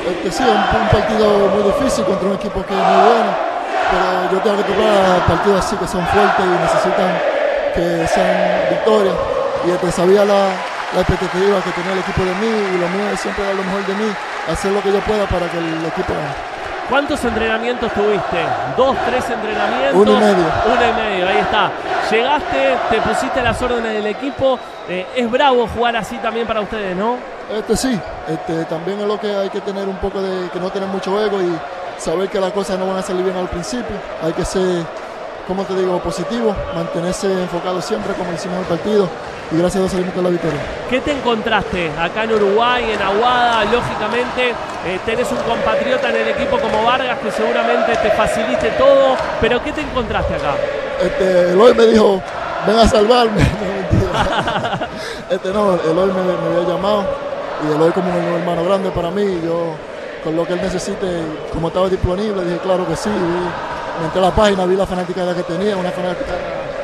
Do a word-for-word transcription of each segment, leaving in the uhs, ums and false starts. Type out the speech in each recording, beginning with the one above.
Este, sí, es un, un partido muy difícil contra un equipo que es muy bueno, pero yo tengo que tocar partidos así que son fuertes y necesitan que sean victorias. Y este, sabía la, la expectativa que tenía el equipo de mí, y lo mío es siempre dar lo mejor de mí, hacer lo que yo pueda para que el equipo gane. ¿Cuántos entrenamientos tuviste? ¿Dos, tres entrenamientos? Uno y medio. Uno y medio, ahí está. Llegaste, te pusiste a las órdenes del equipo. Eh, es bravo jugar así también para ustedes, ¿no? Este sí, este, también es lo que hay que tener un poco de, que no tener mucho ego y saber que las cosas no van a salir bien al principio. Hay que ser, como te digo, positivo, mantenerse enfocado siempre como hicimos en el partido, y gracias a Dios salimos con la victoria. ¿Qué te encontraste acá en Uruguay, en Aguada? Lógicamente eh, tenés un compatriota en el equipo como Vargas que seguramente te facilite todo, pero ¿qué te encontraste acá? Este, Eloy me dijo, ven a salvarme. este, no, Eloy me, me había llamado, y Eloy como un hermano grande para mí, yo con lo que él necesite, como estaba disponible, dije claro que sí. Vi, me entré a la página, vi la fanaticada que tenía, una fanaticada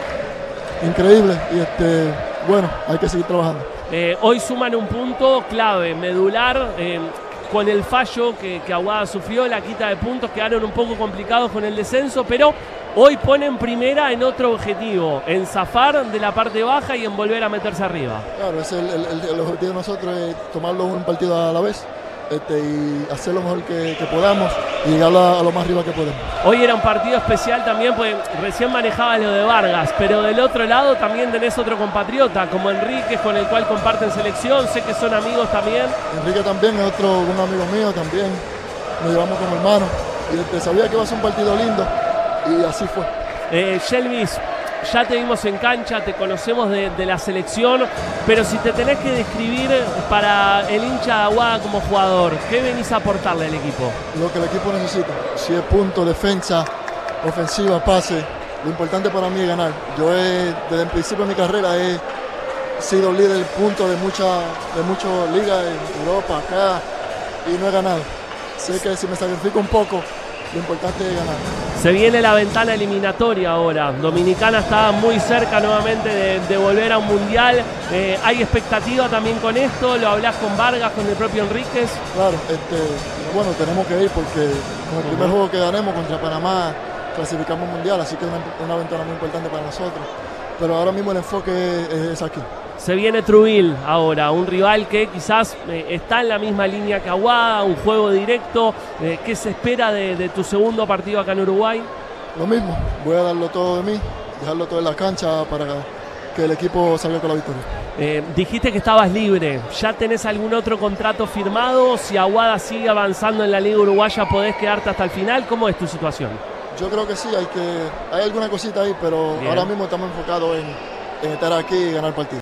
increíble, y este, bueno, hay que seguir trabajando. Eh, hoy suman un punto clave, medular, eh, con el fallo que, que Aguada sufrió, la quita de puntos, quedaron un poco complicados con el descenso, pero hoy ponen primera en otro objetivo, en zafar de la parte baja y en volver a meterse arriba. Claro, es el, el, el objetivo de nosotros, es tomarlo un partido a la vez. Este, y hacer lo mejor que, que podamos y llegar a, a lo más arriba que podemos. Hoy era un partido especial también, porque recién manejabas lo de Vargas, pero del otro lado también tenés otro compatriota, como Enrique, con el cual comparten selección, sé que son amigos también. Enrique también es otro, un amigo mío también, nos llevamos como hermanos, y este, sabía que iba a ser un partido lindo, y así fue. Eh, Yelvis, ya te vimos en cancha, te conocemos de, de la selección, pero si te tenés que describir para el hincha de Aguada como jugador, ¿qué venís a aportarle al equipo? Lo que el equipo necesita, si es punto, defensa, ofensiva, pase, lo importante para mí es ganar. Yo he, desde el principio de mi carrera he sido líder punto de muchas de muchas ligas en Europa, acá, y no he ganado. Sé que si me sacrifico un poco, lo importante es ganar. Se viene la ventana eliminatoria ahora. Dominicana está muy cerca nuevamente de, de volver a un mundial. Eh, ¿Hay expectativa también con esto? ¿Lo hablás con Vargas, con el propio Enríquez? Claro, este, bueno, tenemos que ir porque con el primer juego que ganemos contra Panamá clasificamos mundial, así que es una, una ventana muy importante para nosotros. Pero ahora mismo el enfoque es, es aquí. Se viene Trujillo ahora, un rival que quizás eh, está en la misma línea que Aguada, un juego directo. Eh, ¿Qué se espera de, de tu segundo partido acá en Uruguay? Lo mismo, voy a darlo todo de mí, dejarlo todo en la cancha para que el equipo salga con la victoria. Eh, dijiste que estabas libre, ¿ya tenés algún otro contrato firmado? Si Aguada sigue avanzando en la Liga Uruguaya, ¿podés quedarte hasta el final? ¿Cómo es tu situación? Yo creo que sí, hay, que, hay alguna cosita ahí, pero Bien. Ahora mismo estamos enfocados en, en estar aquí y ganar el partido.